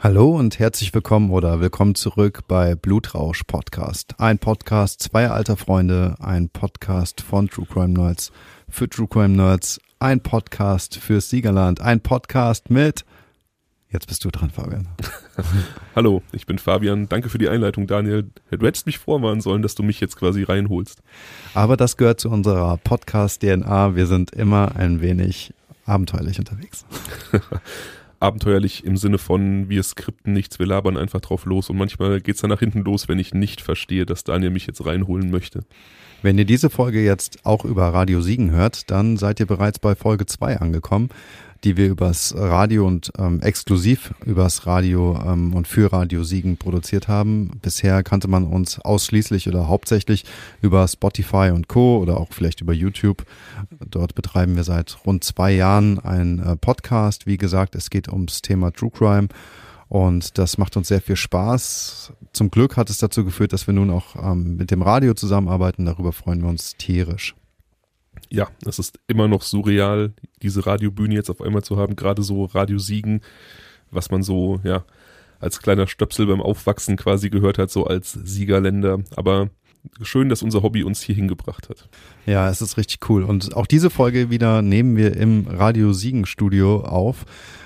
Hallo und herzlich willkommen oder willkommen zurück bei Blutrausch Podcast. Ein Podcast zweier alter Freunde, ein Podcast von True Crime Nerds für True Crime Nerds, ein Podcast fürs Siegerland, ein Podcast mit... Jetzt bist du dran, Fabian. Hallo, ich bin Fabian. Danke für die Einleitung, Daniel. Du hättest mich vorwarnen sollen, dass du mich jetzt quasi reinholst. Aber das gehört zu unserer Podcast-DNA. Wir sind immer ein wenig abenteuerlich unterwegs. Abenteuerlich im Sinne von, wir skripten nichts, wir labern einfach drauf los. Und manchmal geht's dann nach hinten los, wenn ich nicht verstehe, dass Daniel mich jetzt reinholen möchte. Wenn ihr diese Folge jetzt auch über Radio Siegen hört, dann seid ihr bereits bei Folge 2 angekommen, die wir übers Radio und exklusiv übers Radio und für Radio Siegen produziert haben. Bisher kannte man uns ausschließlich oder hauptsächlich über Spotify und Co. oder auch vielleicht über YouTube. Dort betreiben wir seit rund 2 Jahren einen Podcast. Wie gesagt, es geht ums Thema True Crime und das macht uns sehr viel Spaß. Zum Glück hat es dazu geführt, dass wir nun auch mit dem Radio zusammenarbeiten. Darüber freuen wir uns tierisch. Ja, es ist immer noch surreal, diese Radiobühne jetzt auf einmal zu haben, gerade so Radio Siegen, was man so, ja, als kleiner Stöpsel beim Aufwachsen quasi gehört hat, so als Siegerländer. Aber schön, dass unser Hobby uns hier hingebracht hat. Ja, es ist richtig cool. Und auch diese Folge wieder nehmen wir im Radio Siegen Studio auf.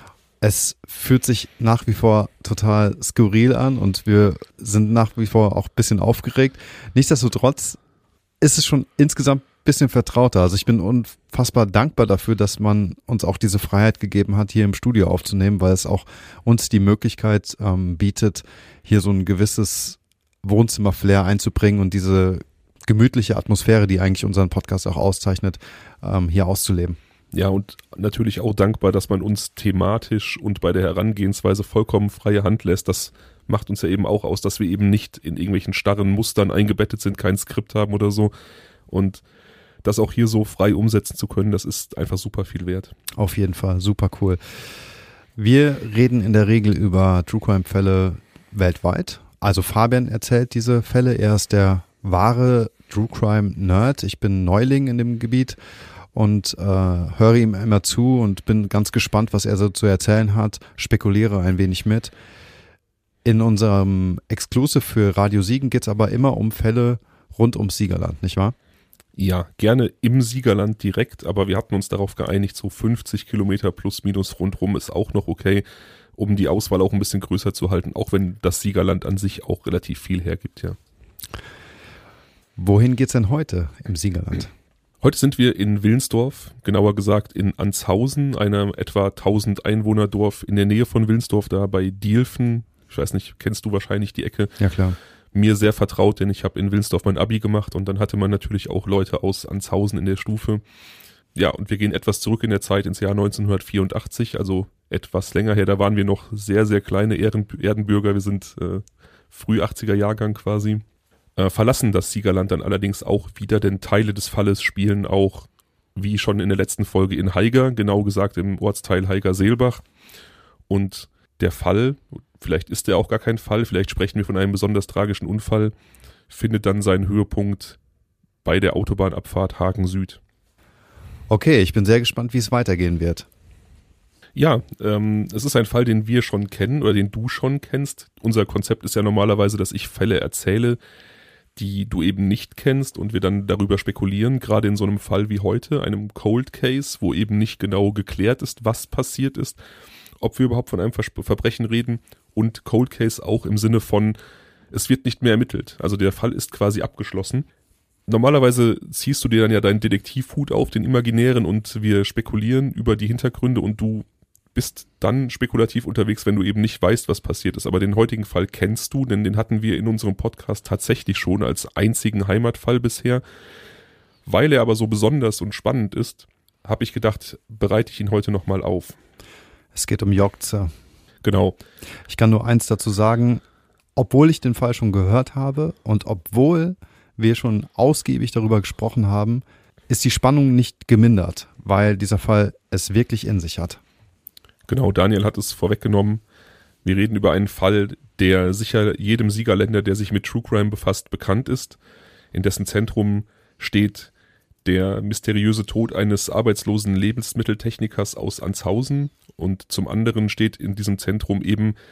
Es fühlt sich nach wie vor total skurril an und wir sind nach wie vor auch ein bisschen aufgeregt. Nichtsdestotrotz ist es schon insgesamt bisschen vertrauter. Also ich bin unfassbar dankbar dafür, dass man uns auch diese Freiheit gegeben hat, hier im Studio aufzunehmen, weil es auch uns die Möglichkeit bietet, hier so ein gewisses Wohnzimmer-Flair einzubringen und diese gemütliche Atmosphäre, die eigentlich unseren Podcast auch auszeichnet, hier auszuleben. Ja, und natürlich auch dankbar, dass man uns thematisch und bei der Herangehensweise vollkommen freie Hand lässt. Das macht uns ja eben auch aus, dass wir eben nicht in irgendwelchen starren Mustern eingebettet sind, kein Skript haben oder so. Und das auch hier so frei umsetzen zu können, das ist einfach super viel wert. Auf jeden Fall, super cool. Wir reden in der Regel über True Crime Fälle weltweit. Also Fabian erzählt diese Fälle, er ist der wahre True Crime Nerd. Ich bin Neuling in dem Gebiet und höre ihm immer zu und bin ganz gespannt, was er so zu erzählen hat, spekuliere ein wenig mit. In unserem Exclusive für Radio Siegen geht es aber immer um Fälle rund ums Siegerland, nicht wahr? Ja, gerne im Siegerland direkt, aber wir hatten uns darauf geeinigt, so 50 Kilometer plus minus rundrum ist auch noch okay, um die Auswahl auch ein bisschen größer zu halten, auch wenn das Siegerland an sich auch relativ viel hergibt, ja. Wohin geht's denn heute im Siegerland? Heute sind wir in Wilnsdorf, genauer gesagt in Anshausen, einem etwa 1000 Einwohnerdorf in der Nähe von Wilnsdorf, da bei Dielfen. Ich weiß nicht, kennst du wahrscheinlich die Ecke? Ja, klar. Mir sehr vertraut, denn ich habe in Wilnsdorf mein Abi gemacht und dann hatte man natürlich auch Leute aus Anshausen in der Stufe. Ja, und wir gehen etwas zurück in der Zeit ins Jahr 1984, also etwas länger her. Da waren wir noch sehr, sehr kleine Erdenbürger. Wir sind früh 80er Jahrgang quasi. Verlassen das Siegerland dann allerdings auch wieder, denn Teile des Falles spielen auch, wie schon in der letzten Folge, in Haiger, genau gesagt im Ortsteil Haiger-Seelbach. Und der Fall, vielleicht ist der auch gar kein Fall, vielleicht sprechen wir von einem besonders tragischen Unfall, findet dann seinen Höhepunkt bei der Autobahnabfahrt Hagen Süd. Okay, ich bin sehr gespannt, wie es weitergehen wird. Ja, es ist ein Fall, den wir schon kennen oder den du schon kennst. Unser Konzept ist ja normalerweise, dass ich Fälle erzähle, die du eben nicht kennst und wir dann darüber spekulieren, gerade in so einem Fall wie heute, einem Cold Case, wo eben nicht genau geklärt ist, was passiert ist, ob wir überhaupt von einem Verbrechen reden und Cold Case auch im Sinne von, es wird nicht mehr ermittelt. Also der Fall ist quasi abgeschlossen. Normalerweise ziehst du dir dann ja deinen Detektivhut auf, den imaginären, und wir spekulieren über die Hintergründe und du bist dann spekulativ unterwegs, wenn du eben nicht weißt, was passiert ist. Aber den heutigen Fall kennst du, denn den hatten wir in unserem Podcast tatsächlich schon als einzigen Heimatfall bisher. Weil er aber so besonders und spannend ist, habe ich gedacht, bereite ich ihn heute nochmal auf. Es geht um Jokze. Genau. Ich kann nur eins dazu sagen, obwohl ich den Fall schon gehört habe und obwohl wir schon ausgiebig darüber gesprochen haben, ist die Spannung nicht gemindert, weil dieser Fall es wirklich in sich hat. Genau, Daniel hat es vorweggenommen. Wir reden über einen Fall, der sicher jedem Siegerländer, der sich mit True Crime befasst, bekannt ist, in dessen Zentrum steht der mysteriöse Tod eines arbeitslosen Lebensmitteltechnikers aus Anshausen und zum anderen steht in diesem Zentrum eben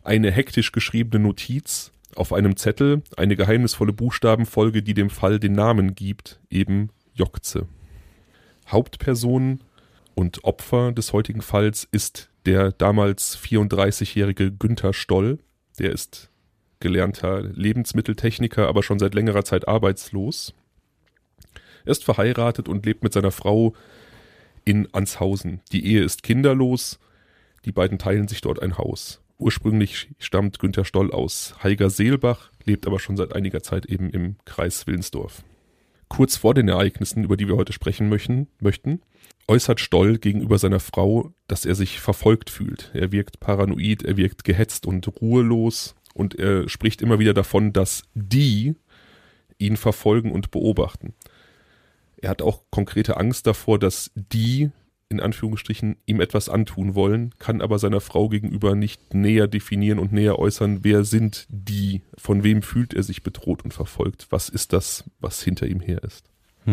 eine hektisch geschriebene Notiz auf einem Zettel, eine geheimnisvolle Buchstabenfolge, die dem Fall den Namen gibt, eben Jokze. Hauptperson und Opfer des heutigen Falls ist der damals 34-jährige Günther Stoll. Der ist gelernter Lebensmitteltechniker, aber schon seit längerer Zeit arbeitslos. Er ist verheiratet und lebt mit seiner Frau in Anshausen. Die Ehe ist kinderlos. Die beiden teilen sich dort ein Haus. Ursprünglich stammt Günther Stoll aus Haigerseelbach, lebt aber schon seit einiger Zeit eben im Kreis Wilnsdorf. Kurz vor den Ereignissen, über die wir heute sprechen möchten, äußert Stoll gegenüber seiner Frau, dass er sich verfolgt fühlt. Er wirkt paranoid, er wirkt gehetzt und ruhelos und er spricht immer wieder davon, dass die ihn verfolgen und beobachten. Er hat auch konkrete Angst davor, dass die, in Anführungsstrichen, ihm etwas antun wollen, kann aber seiner Frau gegenüber nicht näher definieren und näher äußern, wer sind die, von wem fühlt er sich bedroht und verfolgt, was ist das, was hinter ihm her ist.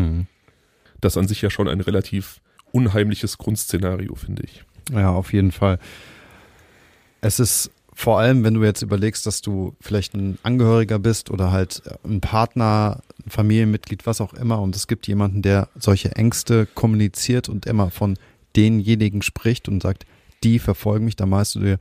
Das an sich ja schon ein relativ unheimliches Grundszenario, finde ich. Ja, auf jeden Fall. Es ist vor allem, wenn du jetzt überlegst, dass du vielleicht ein Angehöriger bist oder halt ein Partner, ein Familienmitglied, was auch immer, und es gibt jemanden, der solche Ängste kommuniziert und immer von denjenigen spricht und sagt, die verfolgen mich, dann malst du dir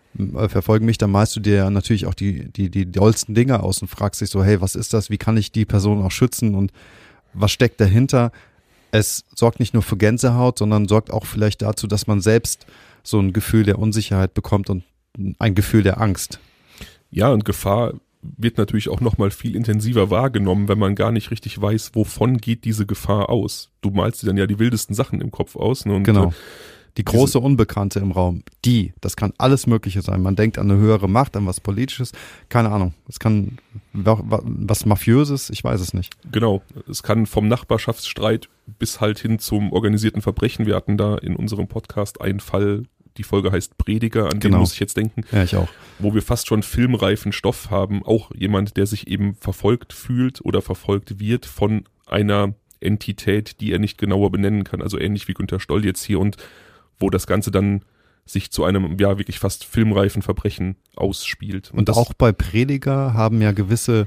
natürlich auch die dollsten Dinge aus und fragst dich so, hey, was ist das, wie kann ich die Person auch schützen und was steckt dahinter? Es sorgt nicht nur für Gänsehaut, sondern sorgt auch vielleicht dazu, dass man selbst so ein Gefühl der Unsicherheit bekommt und ein Gefühl der Angst. Ja, und Gefahr wird natürlich auch nochmal viel intensiver wahrgenommen, wenn man gar nicht richtig weiß, wovon geht diese Gefahr aus. Du malst dir dann ja die wildesten Sachen im Kopf aus. Ne? Und genau. Die große Unbekannte im Raum, das kann alles Mögliche sein. Man denkt an eine höhere Macht, an was Politisches, keine Ahnung. Es kann was Mafiöses, ich weiß es nicht. Genau, es kann vom Nachbarschaftsstreit bis halt hin zum organisierten Verbrechen. Wir hatten da in unserem Podcast einen Fall, die Folge heißt Prediger, an den muss ich jetzt denken. Ja, ich auch. Wo wir fast schon filmreifen Stoff haben. Auch jemand, der sich eben verfolgt fühlt oder verfolgt wird von einer Entität, die er nicht genauer benennen kann. Also ähnlich wie Günther Stoll jetzt hier und wo das Ganze dann sich zu einem, ja, wirklich fast filmreifen Verbrechen ausspielt. Und auch bei Prediger haben ja gewisse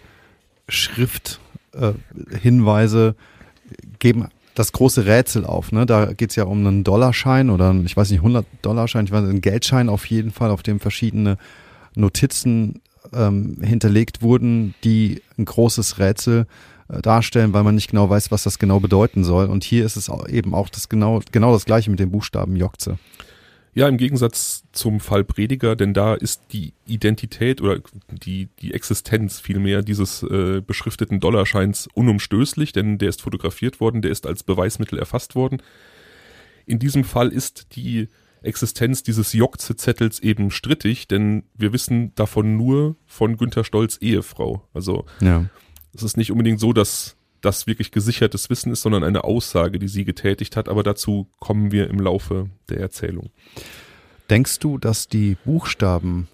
Schrifthinweise geben das große Rätsel auf, ne? Da geht es ja um einen Dollarschein oder einen, ich weiß nicht, 100-Dollarschein, ich weiß nicht, einen Geldschein auf jeden Fall, auf dem verschiedene Notizen hinterlegt wurden, die ein großes Rätsel darstellen, weil man nicht genau weiß, was das genau bedeuten soll. Und hier ist es eben auch genau das Gleiche mit dem Buchstaben Jokze. Ja, im Gegensatz zum Fall Prediger, denn da ist die Identität oder die Existenz vielmehr dieses beschrifteten Dollarscheins unumstößlich, denn der ist fotografiert worden, der ist als Beweismittel erfasst worden. In diesem Fall ist die Existenz dieses Jokze-Zettels eben strittig, denn wir wissen davon nur von Günther Stolls Ehefrau. Also es ist nicht unbedingt so, dass das wirklich gesichertes Wissen ist, sondern eine Aussage, die sie getätigt hat. Aber dazu kommen wir im Laufe der Erzählung. Denkst du, dass die Buchstaben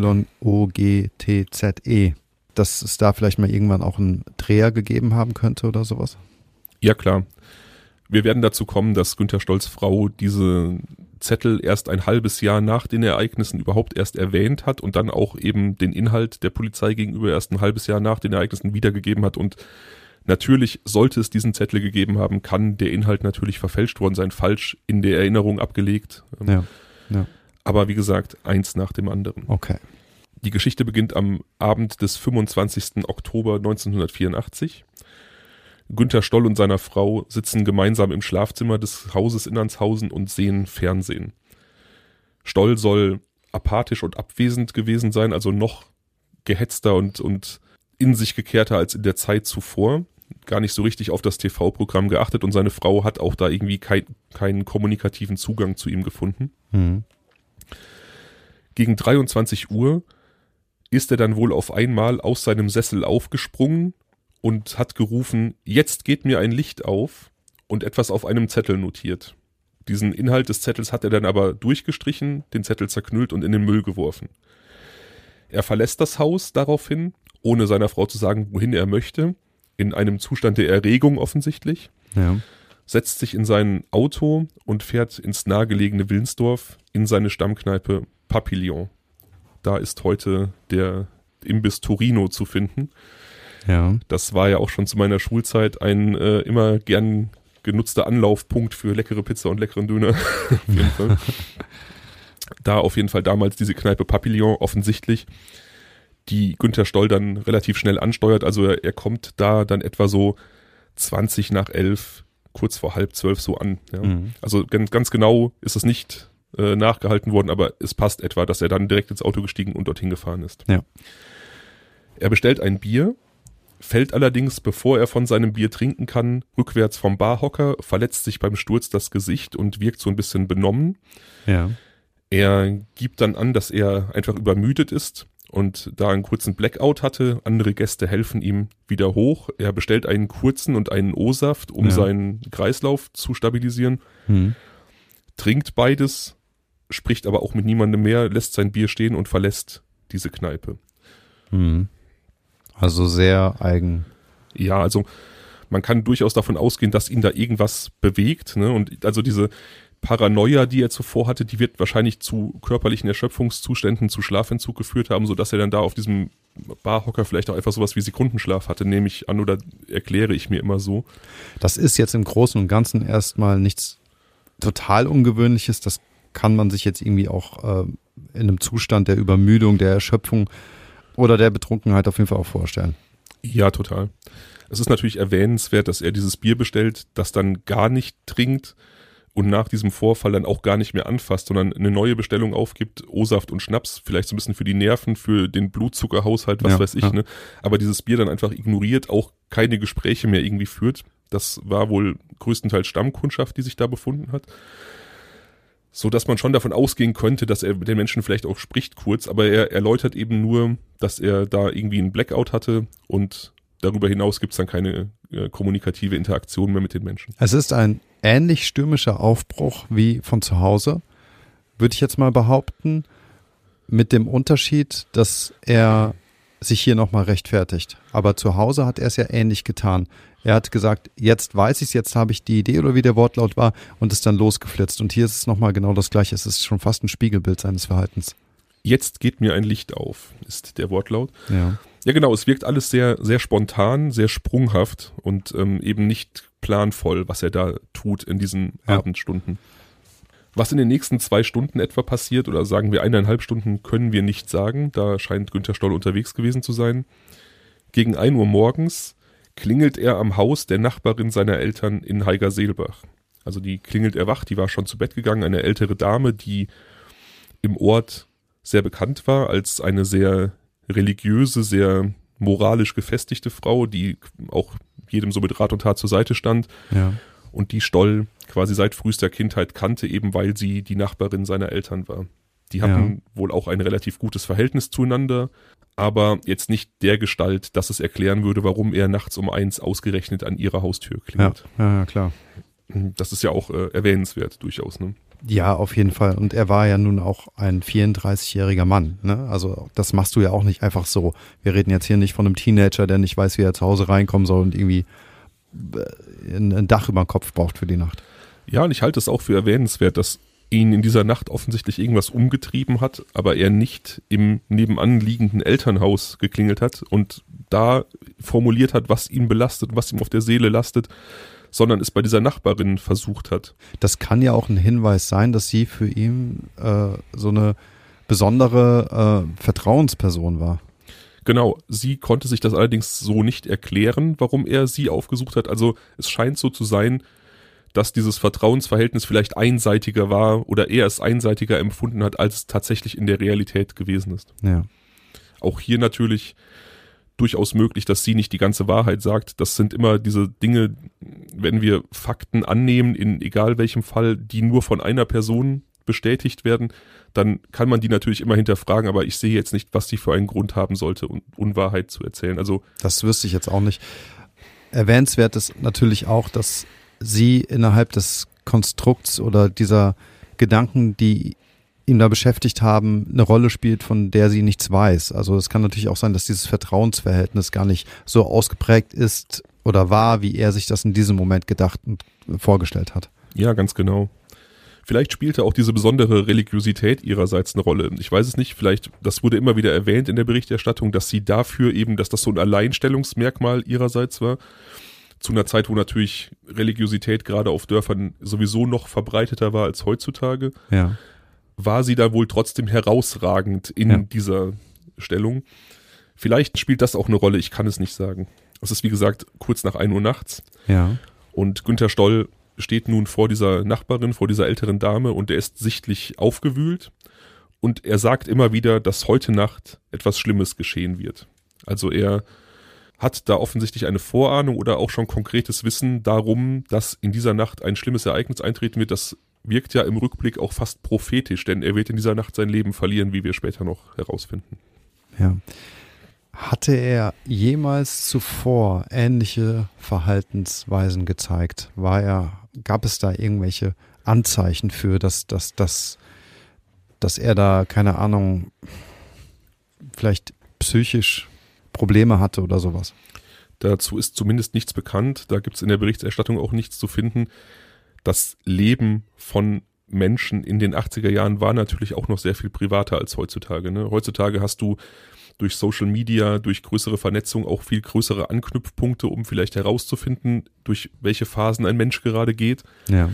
YOGTZE, dass es da vielleicht mal irgendwann auch einen Dreher gegeben haben könnte oder sowas? Ja, klar. Wir werden dazu kommen, dass Günther Stolls Frau diese Zettel erst ein halbes Jahr nach den Ereignissen überhaupt erst erwähnt hat und dann auch eben den Inhalt der Polizei gegenüber erst ein halbes Jahr nach den Ereignissen wiedergegeben hat. Und natürlich, sollte es diesen Zettel gegeben haben, kann der Inhalt natürlich verfälscht worden sein, falsch in der Erinnerung abgelegt. Ja. Aber wie gesagt, eins nach dem anderen. Okay. Die Geschichte beginnt am Abend des 25. Oktober 1984. Günther Stoll und seiner Frau sitzen gemeinsam im Schlafzimmer des Hauses in Anshausen und sehen Fernsehen. Stoll soll apathisch und abwesend gewesen sein, also noch gehetzter und in sich gekehrter als in der Zeit zuvor. Gar nicht so richtig auf das TV-Programm geachtet und seine Frau hat auch da irgendwie keinen kommunikativen Zugang zu ihm gefunden. Gegen 23 Uhr ist er dann wohl auf einmal aus seinem Sessel aufgesprungen und hat gerufen, jetzt geht mir ein Licht auf, und etwas auf einem Zettel notiert. Diesen Inhalt des Zettels hat er dann aber durchgestrichen, den Zettel zerknüllt und in den Müll geworfen. Er verlässt das Haus daraufhin, ohne seiner Frau zu sagen, wohin er möchte, in einem Zustand der Erregung offensichtlich, setzt sich in sein Auto und fährt ins nahegelegene Wilnsdorf in seine Stammkneipe Papillon. da ist heute der Imbiss Torino zu finden. Ja. Das war ja auch schon zu meiner Schulzeit ein immer gern genutzter Anlaufpunkt für leckere Pizza und leckeren Döner. Auf jeden Fall. Da auf jeden Fall damals diese Kneipe Papillon offensichtlich, die Günther Stoll dann relativ schnell ansteuert. Also er kommt da dann etwa so 20 nach 11, kurz vor 11:30 so an. Ja. Also ganz genau ist es nicht nachgehalten worden, aber es passt etwa, dass er dann direkt ins Auto gestiegen und dorthin gefahren ist. Ja. Er bestellt ein Bier, fällt allerdings, bevor er von seinem Bier trinken kann, rückwärts vom Barhocker, verletzt sich beim Sturz das Gesicht und wirkt so ein bisschen benommen. Ja. Er gibt dann an, dass er einfach übermüdet ist und da einen kurzen Blackout hatte. Andere Gäste helfen ihm wieder hoch. Er bestellt einen kurzen und einen O-Saft, um seinen Kreislauf zu stabilisieren. Trinkt beides, spricht aber auch mit niemandem mehr, lässt sein Bier stehen und verlässt diese Kneipe. Also sehr eigen. Ja, also man kann durchaus davon ausgehen, dass ihn da irgendwas bewegt, ne? Und also diese Paranoia, die er zuvor hatte, die wird wahrscheinlich zu körperlichen Erschöpfungszuständen, zu Schlafentzug geführt haben, sodass er dann da auf diesem Barhocker vielleicht auch einfach sowas wie Sekundenschlaf hatte, nehme ich an oder erkläre ich mir immer so. Das ist jetzt im Großen und Ganzen erstmal nichts total Ungewöhnliches. Das kann man sich jetzt irgendwie auch in einem Zustand der Übermüdung, der Erschöpfung oder der Betrunkenheit auf jeden Fall auch vorstellen. Ja, total. Es ist natürlich erwähnenswert, dass er dieses Bier bestellt, das dann gar nicht trinkt und nach diesem Vorfall dann auch gar nicht mehr anfasst, sondern eine neue Bestellung aufgibt, O-Saft und Schnaps, vielleicht so ein bisschen für die Nerven, für den Blutzuckerhaushalt, was weiß ich, ne? Aber dieses Bier dann einfach ignoriert, auch keine Gespräche mehr irgendwie führt. Das war wohl größtenteils Stammkundschaft, die sich da befunden hat. So dass man schon davon ausgehen könnte, dass er mit den Menschen vielleicht auch spricht kurz, aber er erläutert eben nur, dass er da irgendwie einen Blackout hatte und darüber hinaus gibt es dann keine kommunikative Interaktion mehr mit den Menschen. Es ist ein ähnlich stürmischer Aufbruch wie von zu Hause, würde ich jetzt mal behaupten, mit dem Unterschied, dass er sich hier nochmal rechtfertigt. Aber zu Hause hat er es ja ähnlich getan. Er hat gesagt, jetzt weiß ich es, jetzt habe ich die Idee oder wie der Wortlaut war und ist dann losgeflitzt. Und hier ist es nochmal genau das Gleiche. Es ist schon fast ein Spiegelbild seines Verhaltens. Jetzt geht mir ein Licht auf, ist der Wortlaut. Ja. Ja genau, es wirkt alles sehr, sehr spontan, sehr sprunghaft und eben nicht planvoll, was er da tut in diesen Abendstunden. Was in den nächsten 2 Stunden etwa passiert oder sagen wir 1,5 Stunden, können wir nicht sagen. Da scheint Günther Stoll unterwegs gewesen zu sein. Gegen 1 Uhr morgens klingelt er am Haus der Nachbarin seiner Eltern in Heigerseelbach. Also die klingelt erwacht, die war schon zu Bett gegangen, eine ältere Dame, die im Ort sehr bekannt war als eine sehr religiöse, sehr moralisch gefestigte Frau, die auch jedem so mit Rat und Tat zur Seite stand. Ja. Und die Stoll quasi seit frühester Kindheit kannte, eben weil sie die Nachbarin seiner Eltern war. Die hatten wohl auch ein relativ gutes Verhältnis zueinander, aber jetzt nicht der Gestalt, dass es erklären würde, warum er nachts um 1 ausgerechnet an ihrer Haustür klingelt. Ja, klar. Das ist ja auch erwähnenswert durchaus, ne? Ja, auf jeden Fall. Und er war ja nun auch ein 34-jähriger Mann, ne? Also das machst du ja auch nicht einfach so. Wir reden jetzt hier nicht von einem Teenager, der nicht weiß, wie er zu Hause reinkommen soll und irgendwie ein Dach über den Kopf braucht für die Nacht. Ja, und ich halte es auch für erwähnenswert, dass ihn in dieser Nacht offensichtlich irgendwas umgetrieben hat, aber er nicht im nebenan liegenden Elternhaus geklingelt hat und da formuliert hat, was ihn belastet, was ihm auf der Seele lastet, sondern es bei dieser Nachbarin versucht hat. Das kann ja auch ein Hinweis sein, dass sie für ihn so eine besondere Vertrauensperson war. Genau, sie konnte sich das allerdings so nicht erklären, warum er sie aufgesucht hat. Also es scheint so zu sein, dass dieses Vertrauensverhältnis vielleicht einseitiger war oder er es einseitiger empfunden hat, als es tatsächlich in der Realität gewesen ist. Ja. Auch hier natürlich durchaus möglich, dass sie nicht die ganze Wahrheit sagt. Das sind immer diese Dinge, wenn wir Fakten annehmen, in egal welchem Fall, die nur von einer Person bestätigt werden, dann kann man die natürlich immer hinterfragen, aber ich sehe jetzt nicht, was die für einen Grund haben sollte, Unwahrheit zu erzählen. Also das wüsste ich jetzt auch nicht. Erwähnenswert ist natürlich auch, dass sie innerhalb des Konstrukts oder dieser Gedanken, die ihn da beschäftigt haben, eine Rolle spielt, von der sie nichts weiß. Also es kann natürlich auch sein, dass dieses Vertrauensverhältnis gar nicht so ausgeprägt ist oder war, wie er sich das in diesem Moment gedacht und vorgestellt hat. Ja, ganz genau. Vielleicht spielte auch diese besondere Religiosität ihrerseits eine Rolle. Ich weiß es nicht, vielleicht, das wurde immer wieder erwähnt in der Berichterstattung, dass sie dafür eben, dass das so ein Alleinstellungsmerkmal ihrerseits war. Zu einer Zeit, wo natürlich Religiosität gerade auf Dörfern sowieso noch verbreiteter war als heutzutage, war sie da wohl trotzdem herausragend in dieser Stellung. Vielleicht spielt das auch eine Rolle, ich kann es nicht sagen. Es ist wie gesagt kurz nach 1 Uhr nachts. Ja. Und Günther Stoll steht nun vor dieser Nachbarin, vor dieser älteren Dame und er ist sichtlich aufgewühlt und er sagt immer wieder, dass heute Nacht etwas Schlimmes geschehen wird. Also er hat da offensichtlich eine Vorahnung oder auch schon konkretes Wissen darum, dass in dieser Nacht ein schlimmes Ereignis eintreten wird. Das wirkt ja im Rückblick auch fast prophetisch, denn er wird in dieser Nacht sein Leben verlieren, wie wir später noch herausfinden. Ja. Hatte er jemals zuvor ähnliche Verhaltensweisen gezeigt? Gab es da irgendwelche Anzeichen für, dass er da, keine Ahnung, vielleicht psychisch Probleme hatte oder sowas? Dazu ist zumindest nichts bekannt. Da gibt es in der Berichterstattung auch nichts zu finden. Das Leben von Menschen in den 80er Jahren war natürlich auch noch sehr viel privater als heutzutage. Ne? Heutzutage hast du durch Social Media, durch größere Vernetzung auch viel größere Anknüpfpunkte, um vielleicht herauszufinden, durch welche Phasen ein Mensch gerade geht. Ja.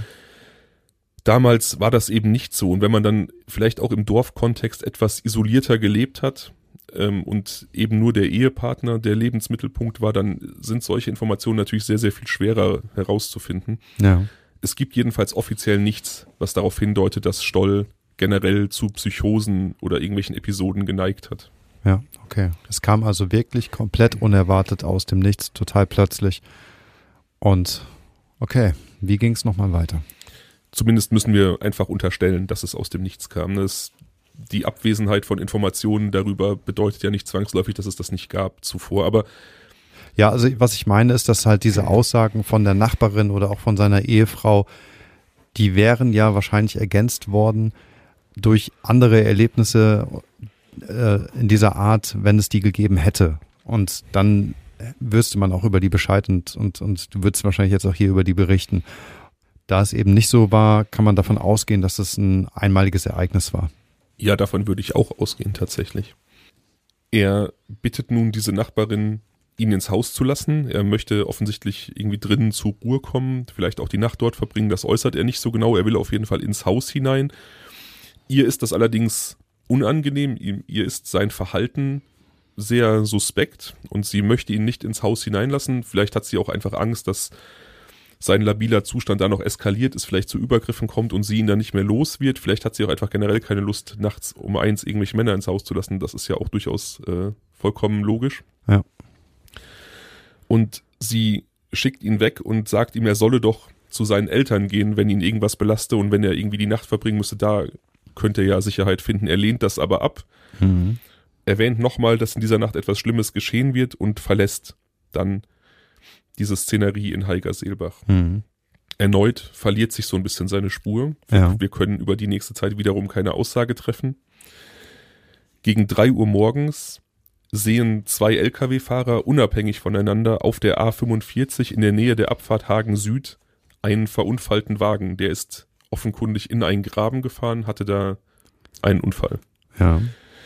Damals war das eben nicht so. Und wenn man dann vielleicht auch im Dorfkontext etwas isolierter gelebt hat und eben nur der Ehepartner der Lebensmittelpunkt war, dann sind solche Informationen natürlich sehr, sehr viel schwerer herauszufinden. Ja. Es gibt jedenfalls offiziell nichts, was darauf hindeutet, dass Stoll generell zu Psychosen oder irgendwelchen Episoden geneigt hat. Ja, okay. Es kam also wirklich komplett unerwartet aus dem Nichts, total plötzlich. Und okay, wie ging es nochmal weiter? Zumindest müssen wir einfach unterstellen, dass es aus dem Nichts kam. Die Abwesenheit von Informationen darüber bedeutet ja nicht zwangsläufig, dass es das nicht gab zuvor. Aber ja, also was ich meine ist, dass halt diese Aussagen von der Nachbarin oder auch von seiner Ehefrau, die wären ja wahrscheinlich ergänzt worden durch andere Erlebnisse in dieser Art, wenn es die gegeben hätte. Und dann wüsste man auch über die Bescheid und du würdest wahrscheinlich jetzt auch hier über die berichten. Da es eben nicht so war, kann man davon ausgehen, dass es ein einmaliges Ereignis war. Ja, davon würde ich auch ausgehen, tatsächlich. Er bittet nun diese Nachbarin, ihn ins Haus zu lassen. Er möchte offensichtlich irgendwie drinnen zur Ruhe kommen, vielleicht auch die Nacht dort verbringen. Das äußert er nicht so genau. Er will auf jeden Fall ins Haus hinein. Ihr ist das allerdings unangenehm. Ihr ist sein Verhalten sehr suspekt und sie möchte ihn nicht ins Haus hineinlassen. Vielleicht hat sie auch einfach Angst, dass sein labiler Zustand da noch eskaliert ist, vielleicht zu Übergriffen kommt und sie ihn dann nicht mehr los wird. Vielleicht hat sie auch einfach generell keine Lust, nachts um 1 irgendwelche Männer ins Haus zu lassen. Das ist ja auch durchaus vollkommen logisch. Ja. Und sie schickt ihn weg und sagt ihm, er solle doch zu seinen Eltern gehen, wenn ihn irgendwas belaste und wenn er irgendwie die Nacht verbringen müsste, da könnte er ja Sicherheit finden. Er lehnt das aber ab, erwähnt nochmal, dass in dieser Nacht etwas Schlimmes geschehen wird und verlässt dann diese Szenerie in Heigerseelbach. Erneut verliert sich so ein bisschen seine Spur. Wir können über die nächste Zeit wiederum keine Aussage treffen. Gegen 3 Uhr morgens sehen 2 Lkw-Fahrer unabhängig voneinander auf der A45 in der Nähe der Abfahrt Hagen Süd einen verunfallten Wagen. Der ist offenkundig in einen Graben gefahren, hatte da einen Unfall. Ja.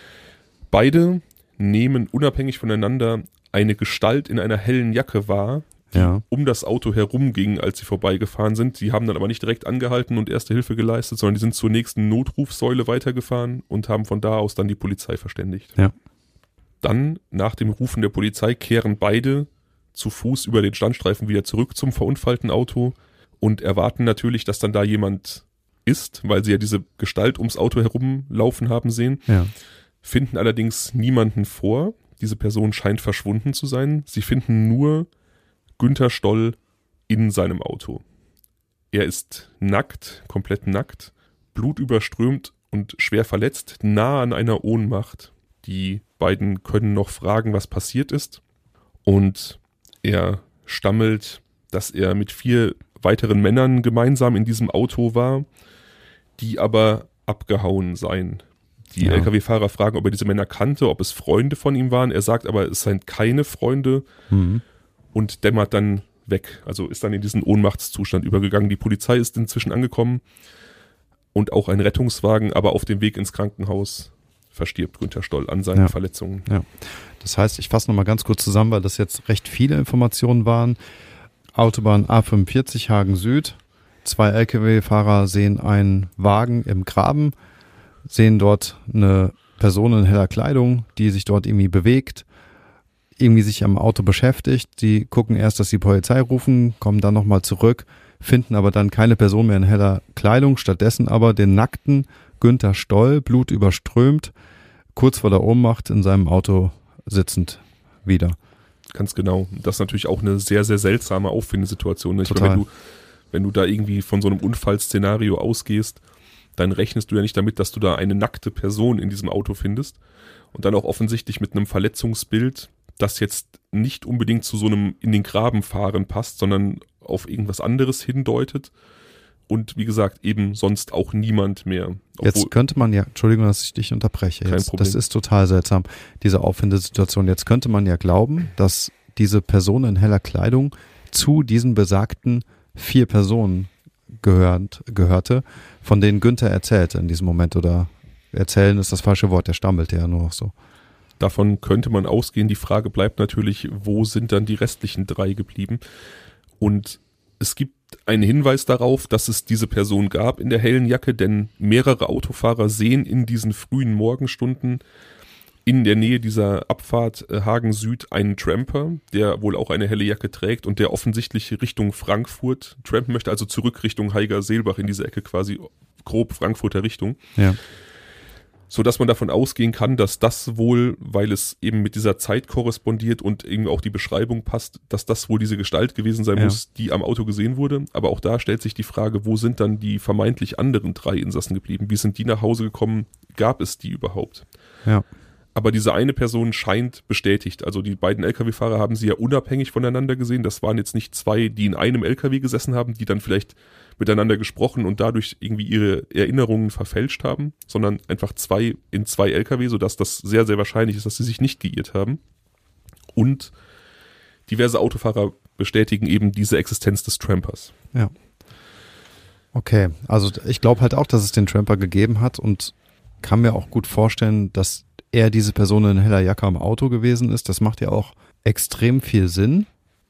Beide nehmen unabhängig voneinander eine Gestalt in einer hellen Jacke wahr, die um das Auto herumging, als sie vorbeigefahren sind. Die haben dann aber nicht direkt angehalten und erste Hilfe geleistet, sondern die sind zur nächsten Notrufsäule weitergefahren und haben von da aus dann die Polizei verständigt. Ja. Dann, nach dem Rufen der Polizei, kehren beide zu Fuß über den Standstreifen wieder zurück zum verunfallten Auto und erwarten natürlich, dass dann da jemand ist, weil sie ja diese Gestalt ums Auto herumlaufen haben sehen. Ja. Finden allerdings niemanden vor. Diese Person scheint verschwunden zu sein. Sie finden nur Günther Stoll in seinem Auto. Er ist nackt, komplett nackt, blutüberströmt und schwer verletzt, nah an einer Ohnmacht. Die beiden können noch fragen, was passiert ist. Und er stammelt, dass er mit 4 weiteren Männern gemeinsam in diesem Auto war, die aber abgehauen seien. Die Lkw-Fahrer fragen, ob er diese Männer kannte, ob es Freunde von ihm waren. Er sagt aber, es seien keine Freunde und dämmert dann weg. Also ist dann in diesen Ohnmachtszustand übergegangen. Die Polizei ist inzwischen angekommen. und auch ein Rettungswagen, aber auf dem Weg ins Krankenhaus verstirbt Günther Stoll an seinen Verletzungen. Ja. Das heißt, ich fasse nochmal ganz kurz zusammen, weil das jetzt recht viele Informationen waren. Autobahn A45 Hagen Süd. 2 Lkw-Fahrer sehen einen Wagen im Graben, sehen dort eine Person in heller Kleidung, die sich dort irgendwie bewegt, irgendwie sich am Auto beschäftigt. Die gucken erst, dass die Polizei rufen, kommen dann nochmal zurück, finden aber dann keine Person mehr in heller Kleidung, stattdessen aber den nackten Günther Stoll, blutüberströmt, kurz vor der Ohnmacht in seinem Auto sitzend wieder. Ganz genau. Das ist natürlich auch eine sehr, sehr seltsame Auffindesituation. Wenn du da irgendwie von so einem Unfallszenario ausgehst, dann rechnest du ja nicht damit, dass du da eine nackte Person in diesem Auto findest und dann auch offensichtlich mit einem Verletzungsbild, das jetzt nicht unbedingt zu so einem in den Graben fahren passt, sondern auf irgendwas anderes hindeutet. Und wie gesagt, eben sonst auch niemand mehr. Jetzt könnte man ja, Entschuldigung, dass ich dich unterbreche. Kein Problem. Das ist total seltsam, diese Auffindesituation. Jetzt könnte man ja glauben, dass diese Person in heller Kleidung zu diesen besagten 4 Personen gehörte, von denen Günther erzählte in diesem Moment. Oder erzählen ist das falsche Wort, der stammelte ja nur noch so. Davon könnte man ausgehen. Die Frage bleibt natürlich, wo sind dann die restlichen 3 geblieben? Und es gibt einen Hinweis darauf, dass es diese Person gab in der hellen Jacke, denn mehrere Autofahrer sehen in diesen frühen Morgenstunden in der Nähe dieser Abfahrt Hagen Süd einen Tramper, der wohl auch eine helle Jacke trägt und der offensichtlich Richtung Frankfurt trampen möchte, also zurück Richtung Haiger-Seelbach in diese Ecke, quasi grob Frankfurter Richtung. Ja. So dass man davon ausgehen kann, dass das wohl, weil es eben mit dieser Zeit korrespondiert und irgendwie auch die Beschreibung passt, dass das wohl diese Gestalt gewesen sein muss, die am Auto gesehen wurde. Aber auch da stellt sich die Frage, wo sind dann die vermeintlich anderen 3 Insassen geblieben? Wie sind die nach Hause gekommen? Gab es die überhaupt? Ja. Aber diese eine Person scheint bestätigt. Also die beiden Lkw-Fahrer haben sie ja unabhängig voneinander gesehen. Das waren jetzt nicht 2, die in einem Lkw gesessen haben, die dann vielleicht miteinander gesprochen und dadurch irgendwie ihre Erinnerungen verfälscht haben, sondern einfach 2 in 2 Lkw, sodass das sehr, sehr wahrscheinlich ist, dass sie sich nicht geirrt haben. Und diverse Autofahrer bestätigen eben diese Existenz des Trampers. Ja. Okay, also ich glaube halt auch, dass es den Tramper gegeben hat und kann mir auch gut vorstellen, dass er diese Person in heller Jacke am Auto gewesen ist. Das macht ja auch extrem viel Sinn.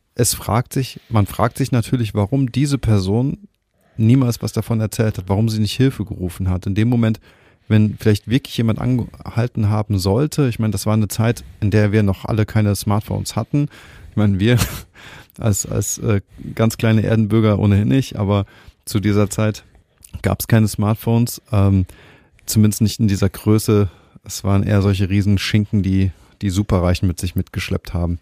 Man fragt sich natürlich, warum diese Person niemals was davon erzählt hat, warum sie nicht Hilfe gerufen hat. In dem Moment, wenn vielleicht wirklich jemand angehalten haben sollte, ich meine, das war eine Zeit, in der wir noch alle keine Smartphones hatten. Ich meine, wir als ganz kleine Erdenbürger ohnehin nicht, aber zu dieser Zeit gab es keine Smartphones, zumindest nicht in dieser Größe. Es waren eher solche Riesenschinken, die Superreichen mit sich mitgeschleppt haben.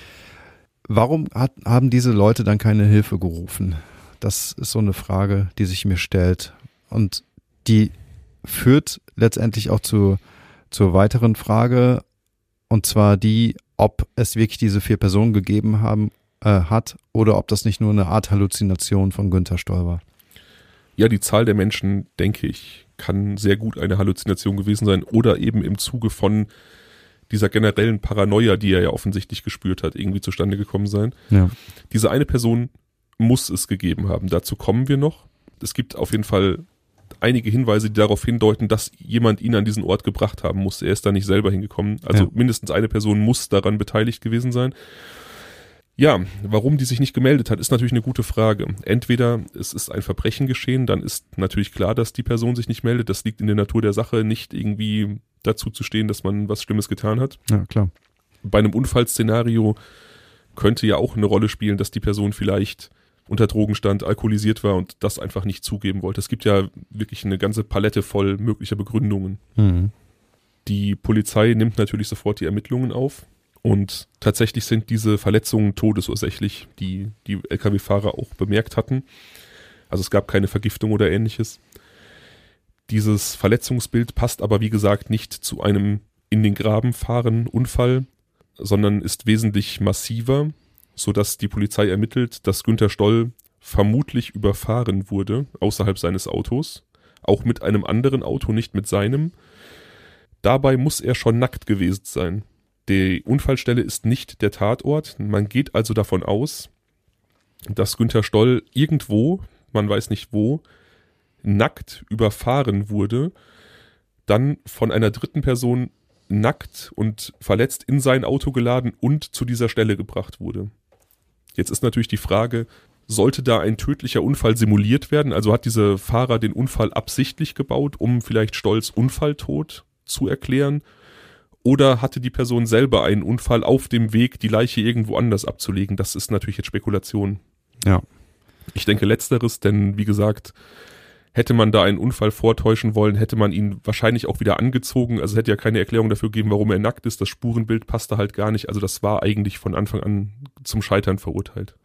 Warum haben diese Leute dann keine Hilfe gerufen? Das ist so eine Frage, die sich mir stellt. Und die führt letztendlich auch zur weiteren Frage, und zwar die, ob es wirklich diese 4 Personen gegeben hat oder ob das nicht nur eine Art Halluzination von Günther Stoll war. Ja, die Zahl der Menschen, denke ich, kann sehr gut eine Halluzination gewesen sein oder eben im Zuge von dieser generellen Paranoia, die er ja offensichtlich gespürt hat, irgendwie zustande gekommen sein. Ja. Diese eine Person muss es gegeben haben. Dazu kommen wir noch. Es gibt auf jeden Fall einige Hinweise, die darauf hindeuten, dass jemand ihn an diesen Ort gebracht haben muss. Er ist da nicht selber hingekommen. Also mindestens eine Person muss daran beteiligt gewesen sein. Ja, warum die sich nicht gemeldet hat, ist natürlich eine gute Frage. Entweder es ist ein Verbrechen geschehen, dann ist natürlich klar, dass die Person sich nicht meldet. Das liegt in der Natur der Sache, nicht irgendwie dazu zu stehen, dass man was Schlimmes getan hat. Ja, klar. Bei einem Unfallszenario könnte ja auch eine Rolle spielen, dass die Person vielleicht unter Drogen stand, alkoholisiert war und das einfach nicht zugeben wollte. Es gibt ja wirklich eine ganze Palette voll möglicher Begründungen. Mhm. Die Polizei nimmt natürlich sofort die Ermittlungen auf und tatsächlich sind diese Verletzungen todesursächlich, die die Lkw-Fahrer auch bemerkt hatten. Also es gab keine Vergiftung oder ähnliches. Dieses Verletzungsbild passt aber wie gesagt nicht zu einem in den Graben fahren Unfall, sondern ist wesentlich massiver, sodass die Polizei ermittelt, dass Günther Stoll vermutlich überfahren wurde außerhalb seines Autos, auch mit einem anderen Auto, nicht mit seinem. Dabei muss er schon nackt gewesen sein. Die Unfallstelle ist nicht der Tatort. Man geht also davon aus, dass Günther Stoll irgendwo, man weiß nicht wo, nackt überfahren wurde, dann von einer dritten Person nackt und verletzt in sein Auto geladen und zu dieser Stelle gebracht wurde. Jetzt ist natürlich die Frage, sollte da ein tödlicher Unfall simuliert werden? Also hat dieser Fahrer den Unfall absichtlich gebaut, um vielleicht Stolls Unfalltod zu erklären? Oder hatte die Person selber einen Unfall auf dem Weg, die Leiche irgendwo anders abzulegen? Das ist natürlich jetzt Spekulation. Ja. Ich denke letzteres, denn wie gesagt, hätte man da einen Unfall vortäuschen wollen, hätte man ihn wahrscheinlich auch wieder angezogen. Also es hätte ja keine Erklärung dafür gegeben, warum er nackt ist. Das Spurenbild passte halt gar nicht. Also das war eigentlich von Anfang an zum Scheitern verurteilt.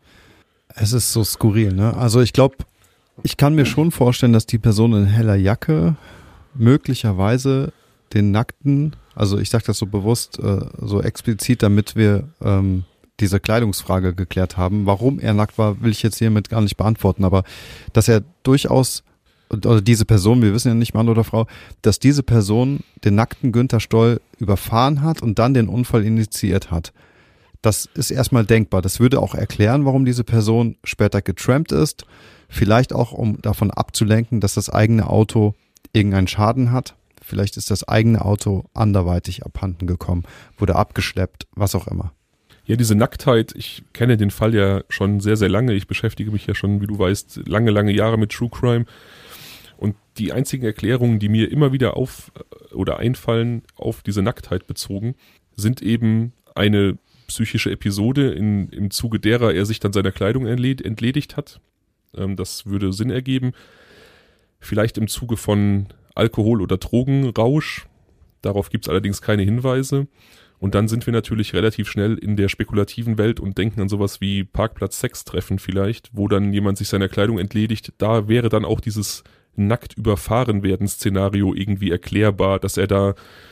Es ist so skurril, ne? Also ich glaube, ich kann mir schon vorstellen, dass die Person in heller Jacke möglicherweise den Nackten, also ich sage das so bewusst, so explizit, damit wir diese Kleidungsfrage geklärt haben. Warum er nackt war, will ich jetzt hiermit gar nicht beantworten, aber dass er durchaus, oder diese Person, wir wissen ja nicht, Mann oder Frau, dass diese Person den nackten Günther Stoll überfahren hat und dann den Unfall initiiert hat. Das ist erstmal denkbar. Das würde auch erklären, warum diese Person später getrampt ist. Vielleicht auch, um davon abzulenken, dass das eigene Auto irgendeinen Schaden hat. Vielleicht ist das eigene Auto anderweitig abhanden gekommen, wurde abgeschleppt, was auch immer. Ja, diese Nacktheit, ich kenne den Fall ja schon sehr, sehr lange. Ich beschäftige mich ja schon, wie du weißt, lange, lange Jahre mit True Crime. Und die einzigen Erklärungen, die mir immer wieder einfallen auf diese Nacktheit bezogen, sind eben eine psychische Episode, im Zuge derer er sich dann seiner Kleidung entledigt hat. Das würde Sinn ergeben. Vielleicht im Zuge von Alkohol- oder Drogenrausch. Darauf gibt es allerdings keine Hinweise. Und dann sind wir natürlich relativ schnell in der spekulativen Welt und denken an sowas wie Parkplatz-Sextreffen vielleicht, wo dann jemand sich seiner Kleidung entledigt. Da wäre dann auch dieses nackt überfahren werden Szenario irgendwie erklärbar, dass er da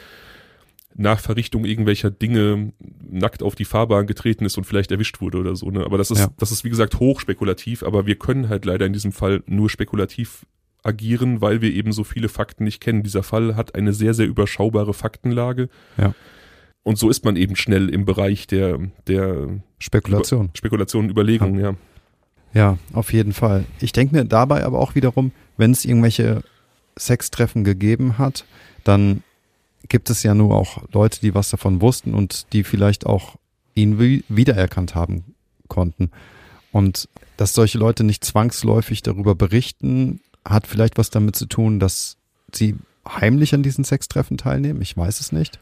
nach Verrichtung irgendwelcher Dinge nackt auf die Fahrbahn getreten ist und vielleicht erwischt wurde oder so. Ne? Aber das ist wie gesagt hochspekulativ, aber wir können halt leider in diesem Fall nur spekulativ agieren, weil wir eben so viele Fakten nicht kennen. Dieser Fall hat eine sehr, sehr überschaubare Faktenlage. Ja. Und so ist man eben schnell im Bereich der Spekulation. Spekulation, Überlegungen, ja. Ja, auf jeden Fall. Ich denke mir dabei aber auch wiederum, wenn es irgendwelche Sextreffen gegeben hat, dann gibt es ja nur auch Leute, die was davon wussten und die vielleicht auch ihn wiedererkannt haben konnten. Und dass solche Leute nicht zwangsläufig darüber berichten, hat vielleicht was damit zu tun, dass sie heimlich an diesen Sextreffen teilnehmen. Ich weiß es nicht.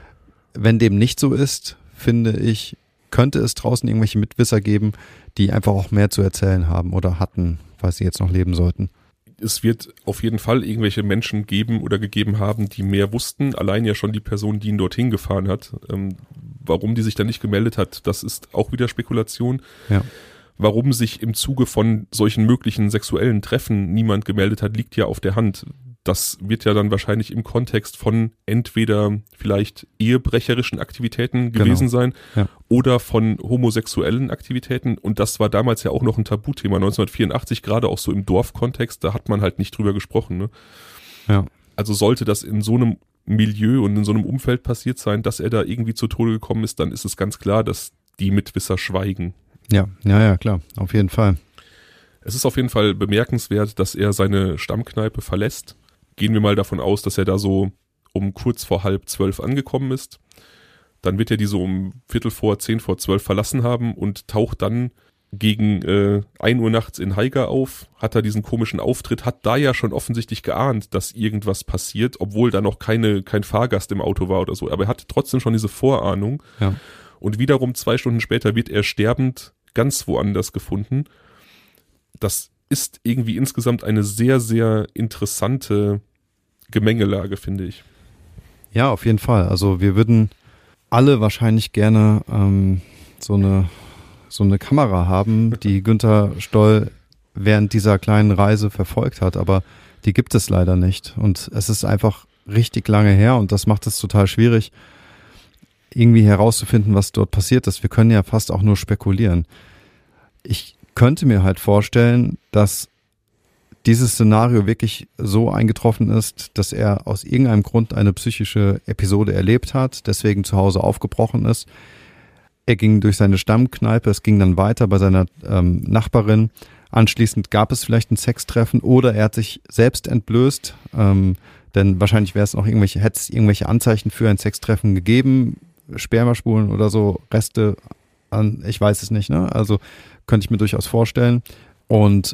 Wenn dem nicht so ist, finde ich, könnte es draußen irgendwelche Mitwisser geben, die einfach auch mehr zu erzählen haben oder hatten, falls sie jetzt noch leben sollten. Es wird auf jeden Fall irgendwelche Menschen geben oder gegeben haben, die mehr wussten. Allein ja schon die Person, die ihn dorthin gefahren hat. Warum die sich dann nicht gemeldet hat, das ist auch wieder Spekulation. Ja. Warum sich im Zuge von solchen möglichen sexuellen Treffen niemand gemeldet hat, liegt ja auf der Hand. Das wird ja dann wahrscheinlich im Kontext von entweder vielleicht ehebrecherischen Aktivitäten gewesen sein oder von homosexuellen Aktivitäten. Und das war damals ja auch noch ein Tabuthema, 1984, gerade auch so im Dorfkontext, da hat man halt nicht drüber gesprochen. Ne? Ja. Also sollte das in so einem Milieu und in so einem Umfeld passiert sein, dass er da irgendwie zu Tode gekommen ist, dann ist es ganz klar, dass die Mitwisser schweigen. Ja, klar, auf jeden Fall. Es ist auf jeden Fall bemerkenswert, dass er seine Stammkneipe verlässt. Gehen wir mal davon aus, dass er da so um kurz vor 11:30 angekommen ist. Dann wird er die so um 11:45 verlassen haben und taucht dann gegen 1 Uhr nachts in Haiger auf, hat da diesen komischen Auftritt, hat da ja schon offensichtlich geahnt, dass irgendwas passiert, obwohl da noch kein Fahrgast im Auto war oder so. Aber er hatte trotzdem schon diese Vorahnung. Ja. Und wiederum 2 Stunden später wird er sterbend ganz woanders gefunden. Das ist irgendwie insgesamt eine sehr, sehr interessante Gemengelage, finde ich. Ja, auf jeden Fall. Also wir würden alle wahrscheinlich gerne so eine Kamera haben, die Günther Stoll während dieser kleinen Reise verfolgt hat, aber die gibt es leider nicht. Und es ist einfach richtig lange her und das macht es total schwierig, irgendwie herauszufinden, was dort passiert ist. Wir können ja fast auch nur spekulieren. Ich könnte mir halt vorstellen, dass dieses Szenario wirklich so eingetroffen ist, dass er aus irgendeinem Grund eine psychische Episode erlebt hat, deswegen zu Hause aufgebrochen ist. Er ging durch seine Stammkneipe, es ging dann weiter bei seiner Nachbarin, Anschließend gab es vielleicht ein Sextreffen oder er hat sich selbst entblößt, denn wahrscheinlich hätte es irgendwelche Anzeichen für ein Sextreffen gegeben, Spermaspuren oder so, Reste, ich weiß es nicht, ne? Also könnte ich mir durchaus vorstellen. Und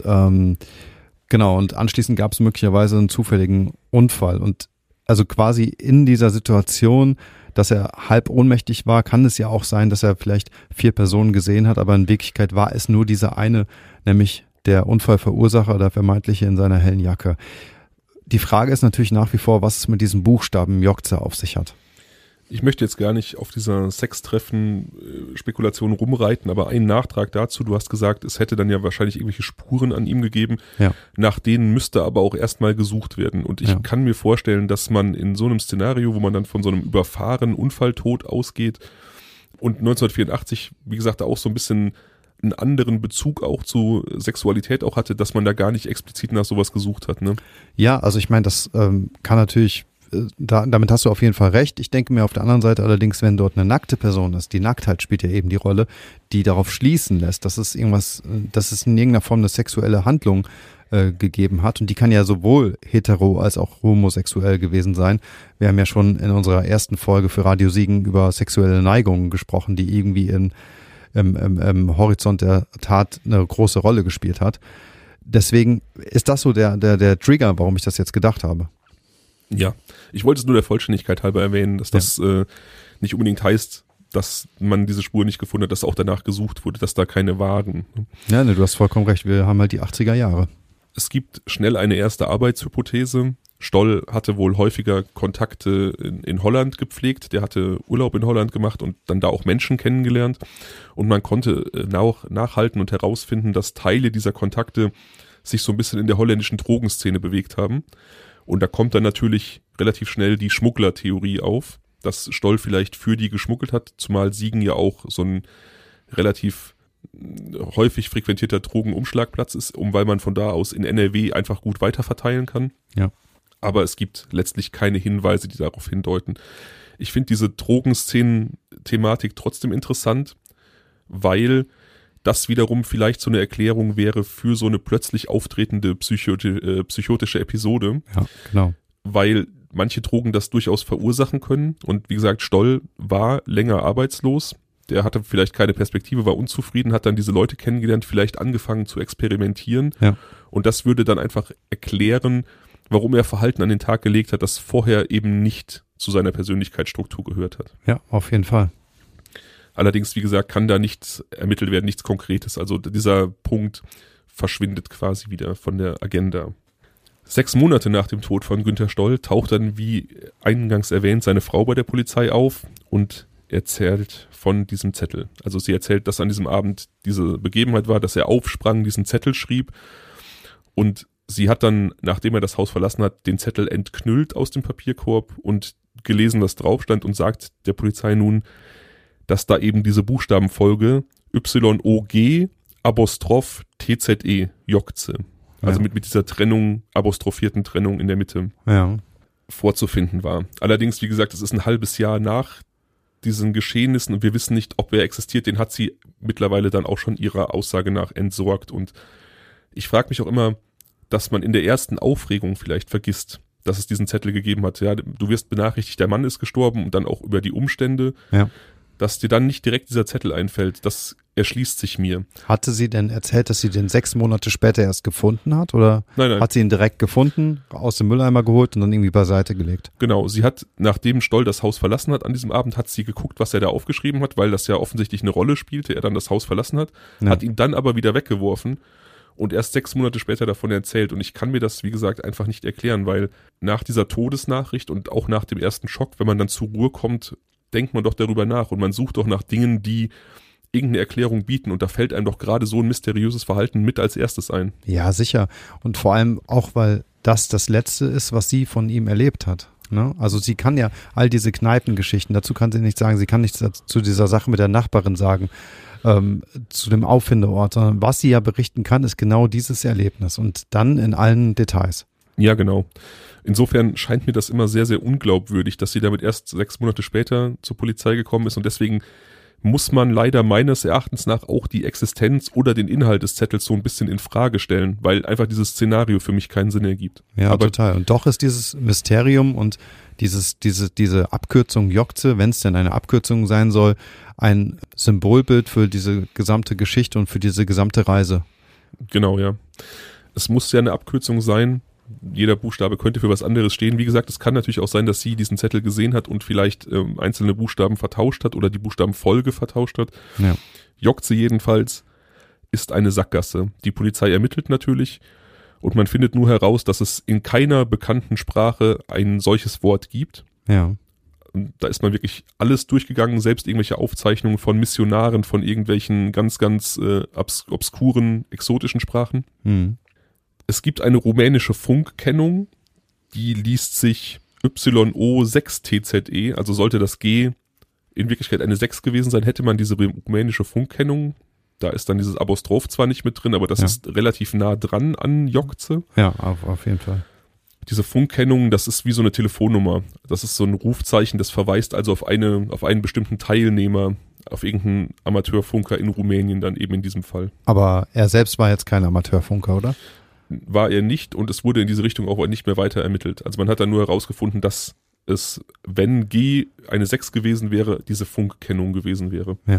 genau, und anschließend gab es möglicherweise einen zufälligen Unfall. Und also quasi in dieser Situation, dass er halb ohnmächtig war, kann es ja auch sein, dass er vielleicht 4 Personen gesehen hat, aber in Wirklichkeit war es nur dieser eine, nämlich der Unfallverursacher, der vermeintliche in seiner hellen Jacke. Die Frage ist natürlich nach wie vor, was es mit diesem Buchstaben Jokce auf sich hat. Ich möchte jetzt gar nicht auf dieser Sextreffen-Spekulation rumreiten, aber einen Nachtrag dazu. Du hast gesagt, es hätte dann ja wahrscheinlich irgendwelche Spuren an ihm gegeben. Ja. Nach denen müsste aber auch erstmal gesucht werden. Und ich kann mir vorstellen, dass man in so einem Szenario, wo man dann von so einem überfahrenen Unfalltod ausgeht und 1984, wie gesagt, auch so ein bisschen einen anderen Bezug auch zu Sexualität auch hatte, dass man da gar nicht explizit nach sowas gesucht hat, ne? Ja, also ich meine, das kann natürlich, damit hast du auf jeden Fall recht. Ich denke mir auf der anderen Seite allerdings, wenn dort eine nackte Person ist, die Nacktheit spielt ja eben die Rolle, die darauf schließen lässt, dass es in irgendeiner Form eine sexuelle Handlung gegeben hat, und die kann ja sowohl hetero als auch homosexuell gewesen sein. Wir haben ja schon in unserer ersten Folge für Radio Siegen über sexuelle Neigungen gesprochen, die irgendwie im Horizont der Tat eine große Rolle gespielt hat. Deswegen ist das so der Trigger, warum ich das jetzt gedacht habe. Ja, ich wollte es nur der Vollständigkeit halber erwähnen, dass das nicht unbedingt heißt, dass man diese Spur nicht gefunden hat, dass auch danach gesucht wurde, dass da keine waren. Ja, ne, du hast vollkommen recht, wir haben halt die 80er Jahre. Es gibt schnell eine erste Arbeitshypothese. Stoll hatte wohl häufiger Kontakte in Holland gepflegt, der hatte Urlaub in Holland gemacht und dann da auch Menschen kennengelernt, und man konnte nachhalten und herausfinden, dass Teile dieser Kontakte sich so ein bisschen in der holländischen Drogenszene bewegt haben, und da kommt dann natürlich relativ schnell die Schmugglertheorie auf, dass Stoll vielleicht für die geschmuggelt hat, zumal Siegen ja auch so ein relativ häufig frequentierter Drogenumschlagplatz ist, weil man von da aus in NRW einfach gut weiterverteilen kann. Ja. Aber es gibt letztlich keine Hinweise, die darauf hindeuten. Ich finde diese Drogenszenen-Thematik trotzdem interessant, weil das wiederum vielleicht so eine Erklärung wäre für so eine plötzlich auftretende psychotische Episode. Ja, genau. Weil manche Drogen das durchaus verursachen können. Und wie gesagt, Stoll war länger arbeitslos. Der hatte vielleicht keine Perspektive, war unzufrieden, hat dann diese Leute kennengelernt, vielleicht angefangen zu experimentieren. Ja. Und das würde dann einfach erklären, warum er Verhalten an den Tag gelegt hat, das vorher eben nicht zu seiner Persönlichkeitsstruktur gehört hat. Ja, auf jeden Fall. Allerdings, wie gesagt, kann da nichts ermittelt werden, nichts Konkretes. Also dieser Punkt verschwindet quasi wieder von der Agenda. 6 Monate nach dem Tod von Günther Stoll taucht dann, wie eingangs erwähnt, seine Frau bei der Polizei auf und erzählt von diesem Zettel. Also sie erzählt, dass an diesem Abend diese Begebenheit war, dass er aufsprang, diesen Zettel schrieb, und sie hat dann, nachdem er das Haus verlassen hat, den Zettel entknüllt aus dem Papierkorb und gelesen, was drauf stand, und sagt der Polizei nun, dass da eben diese Buchstabenfolge YOG Apostroph TZE Jokce, also mit dieser Trennung, apostrophierten Trennung in der Mitte vorzufinden war. Allerdings, wie gesagt, es ist ein halbes Jahr nach diesen Geschehnissen und wir wissen nicht, ob er existiert. Den hat sie mittlerweile dann auch schon ihrer Aussage nach entsorgt, und ich frage mich auch immer, dass man in der ersten Aufregung vielleicht vergisst, dass es diesen Zettel gegeben hat. Ja, du wirst benachrichtigt, der Mann ist gestorben, und dann auch über die Umstände. Ja. Dass dir dann nicht direkt dieser Zettel einfällt, das erschließt sich mir. Hatte sie denn erzählt, dass sie den 6 Monate später erst gefunden hat? Oder nein. Hat sie ihn direkt gefunden, aus dem Mülleimer geholt und dann irgendwie beiseite gelegt? Genau, sie hat, nachdem Stoll das Haus verlassen hat an diesem Abend, hat sie geguckt, was er da aufgeschrieben hat, weil das ja offensichtlich eine Rolle spielte, er dann das Haus verlassen hat, hat ihn dann aber wieder weggeworfen und erst 6 Monate später davon erzählt. Und ich kann mir das, wie gesagt, einfach nicht erklären, weil nach dieser Todesnachricht und auch nach dem ersten Schock, wenn man dann zur Ruhe kommt, denkt man doch darüber nach und man sucht doch nach Dingen, die irgendeine Erklärung bieten, und da fällt einem doch gerade so ein mysteriöses Verhalten mit als erstes ein. Ja, sicher. Und vor allem auch, weil das Letzte ist, was sie von ihm erlebt hat. Ne? Also sie kann ja all diese Kneipengeschichten, dazu kann sie nichts sagen, sie kann nichts zu dieser Sache mit der Nachbarin sagen, zu dem Auffindeort, sondern was sie ja berichten kann, ist genau dieses Erlebnis und dann in allen Details. Ja, genau. Insofern scheint mir das immer sehr, sehr unglaubwürdig, dass sie damit erst 6 Monate später zur Polizei gekommen ist, und deswegen muss man leider meines Erachtens nach auch die Existenz oder den Inhalt des Zettels so ein bisschen in Frage stellen, weil einfach dieses Szenario für mich keinen Sinn ergibt. Ja, aber total. Und doch ist dieses Mysterium und diese Abkürzung Jokze, wenn es denn eine Abkürzung sein soll, ein Symbolbild für diese gesamte Geschichte und für diese gesamte Reise. Genau, ja. Es muss ja eine Abkürzung sein. Jeder Buchstabe könnte für was anderes stehen. Wie gesagt, es kann natürlich auch sein, dass sie diesen Zettel gesehen hat und vielleicht einzelne Buchstaben vertauscht hat oder die Buchstabenfolge vertauscht hat. Ja. Jokze jedenfalls ist eine Sackgasse. Die Polizei ermittelt natürlich und man findet nur heraus, dass es in keiner bekannten Sprache ein solches Wort gibt. Ja. Und da ist man wirklich alles durchgegangen, selbst irgendwelche Aufzeichnungen von Missionaren, von irgendwelchen ganz, ganz obskuren, exotischen Sprachen. Hm. Es gibt eine rumänische Funkkennung, die liest sich YO6TZE, also sollte das G in Wirklichkeit eine 6 gewesen sein, hätte man diese rumänische Funkkennung. Da ist dann dieses Apostroph zwar nicht mit drin, aber das ist relativ nah dran an Jokze. Ja, auf jeden Fall. Diese Funkkennung, das ist wie so eine Telefonnummer. Das ist so ein Rufzeichen, das verweist also auf einen bestimmten Teilnehmer, auf irgendeinen Amateurfunker in Rumänien dann eben in diesem Fall. Aber er selbst war jetzt kein Amateurfunker, oder? War er nicht und es wurde in diese Richtung auch nicht mehr weiter ermittelt. Also man hat dann nur herausgefunden, dass es, wenn G eine 6 gewesen wäre, diese Funkkennung gewesen wäre. Ja.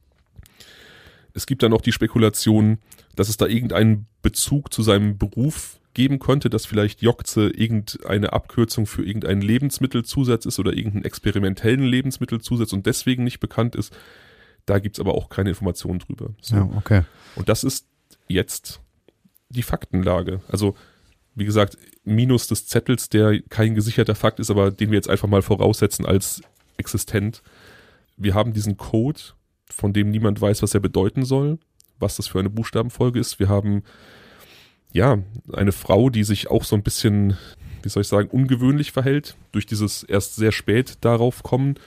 Es gibt dann auch die Spekulation, dass es da irgendeinen Bezug zu seinem Beruf geben könnte, dass vielleicht Jokze irgendeine Abkürzung für irgendeinen Lebensmittelzusatz ist oder irgendeinen experimentellen Lebensmittelzusatz und deswegen nicht bekannt ist. Da gibt's aber auch keine Informationen drüber. So. Ja, okay. Und das ist jetzt die Faktenlage. Also, wie gesagt, minus des Zettels, der kein gesicherter Fakt ist, aber den wir jetzt einfach mal voraussetzen als existent. Wir haben diesen Code, von dem niemand weiß, was er bedeuten soll, was das für eine Buchstabenfolge ist. Wir haben, ja, eine Frau, die sich auch so ein bisschen, wie soll ich sagen, ungewöhnlich verhält, durch dieses erst sehr spät darauf kommen.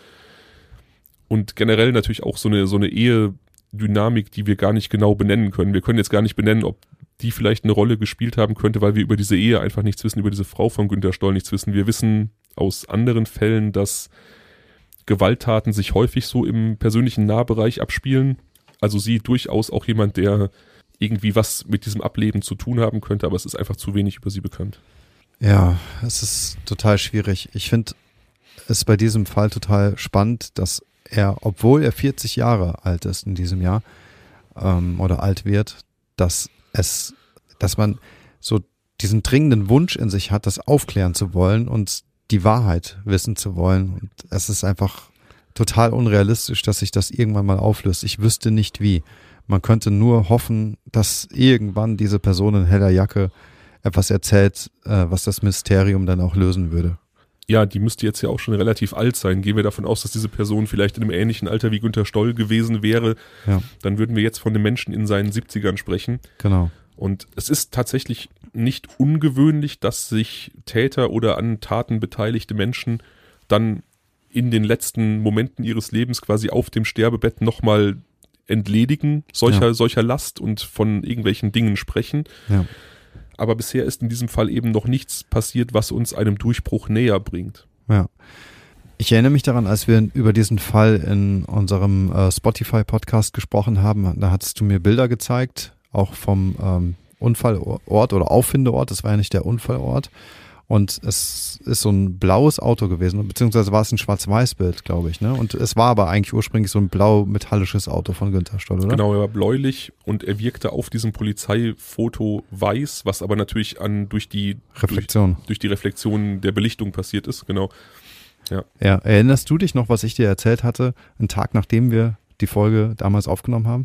Und generell natürlich auch so eine Ehedynamik, die wir gar nicht genau benennen können. Wir können jetzt gar nicht benennen, ob die vielleicht eine Rolle gespielt haben könnte, weil wir über diese Ehe einfach nichts wissen, über diese Frau von Günter Stoll nichts wissen. Wir wissen aus anderen Fällen, dass Gewalttaten sich häufig so im persönlichen Nahbereich abspielen. Also sie durchaus auch jemand, der irgendwie was mit diesem Ableben zu tun haben könnte, aber es ist einfach zu wenig über sie bekannt. Ja, es ist total schwierig. Ich finde es bei diesem Fall total spannend, dass er, obwohl er 40 Jahre alt ist in diesem Jahr oder alt wird, dass man so diesen dringenden Wunsch in sich hat, das aufklären zu wollen und die Wahrheit wissen zu wollen. Und es ist einfach total unrealistisch, dass sich das irgendwann mal auflöst. Ich wüsste nicht wie. Man könnte nur hoffen, dass irgendwann diese Person in heller Jacke etwas erzählt, was das Mysterium dann auch lösen würde. Ja, die müsste jetzt ja auch schon relativ alt sein. Gehen wir davon aus, dass diese Person vielleicht in einem ähnlichen Alter wie Günter Stoll gewesen wäre, ja. Dann würden wir jetzt von einem Menschen in seinen 70ern sprechen. Genau. Und es ist tatsächlich nicht ungewöhnlich, dass sich Täter oder an Taten beteiligte Menschen dann in den letzten Momenten ihres Lebens quasi auf dem Sterbebett nochmal entledigen solcher Last und von irgendwelchen Dingen sprechen. Ja. Aber bisher ist in diesem Fall eben noch nichts passiert, was uns einem Durchbruch näher bringt. Ja. Ich erinnere mich daran, als wir über diesen Fall in unserem Spotify-Podcast gesprochen haben, da hattest du mir Bilder gezeigt, auch vom Unfallort oder Auffindeort, das war ja nicht der Unfallort. Und es ist so ein blaues Auto gewesen, beziehungsweise war es ein Schwarz-Weiß-Bild, glaube ich, ne? Und es war aber eigentlich ursprünglich so ein blau-metallisches Auto von Günter Stoll, oder? Genau, er war bläulich und er wirkte auf diesem Polizeifoto weiß, was aber natürlich durch die Reflexion der Belichtung passiert ist, genau. Ja. Ja, erinnerst du dich noch, was ich dir erzählt hatte, einen Tag nachdem wir die Folge damals aufgenommen haben?